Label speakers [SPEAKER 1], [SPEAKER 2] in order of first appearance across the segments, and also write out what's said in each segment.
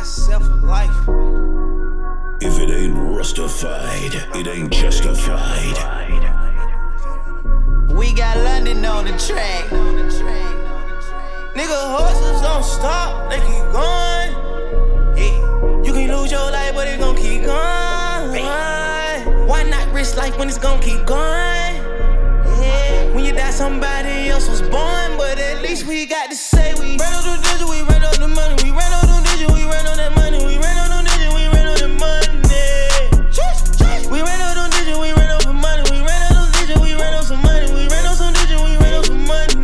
[SPEAKER 1] myself life.
[SPEAKER 2] If it ain't rustified, it ain't justified.
[SPEAKER 1] We got London on the track. Nigga, horses don't stop, they keep going. Yeah. You can lose your life, but it gon' keep going. Why not risk life when it's gon' keep going? Yeah. When you die, somebody else was born, but at least we got to say we ran on the digit, we ran on the money, we ran on the digit, we ran on that money, we ran on the digit, we ran on the money. We ran on the digit, we ran on some money, we ran on the digit, we ran on some money, we ran on some digit, we ran on some money.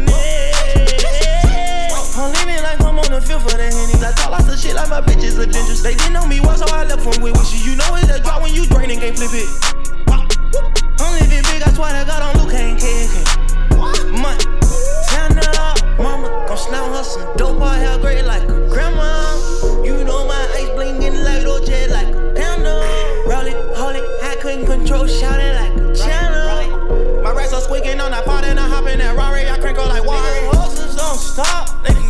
[SPEAKER 1] I'm leaving like I'm on the field for the Hennies. I talk lots of shit like my bitches are dangerous. They didn't know me once, so I left them with wishes. You know it's a drop when you drain and can't flip it. I'm living big, I swear to God, on Luke ain't kicking. Money, turn it up, mama gon' slam her some dope. Her hair gray like a grandma. You know my ice blinking like OJ like a candle. Roll it, hold it, I couldn't control, shout it like a channel. My racks are squeaking on that pot and I hop in that Rari, I crank her like water. Horses don't stop, they keep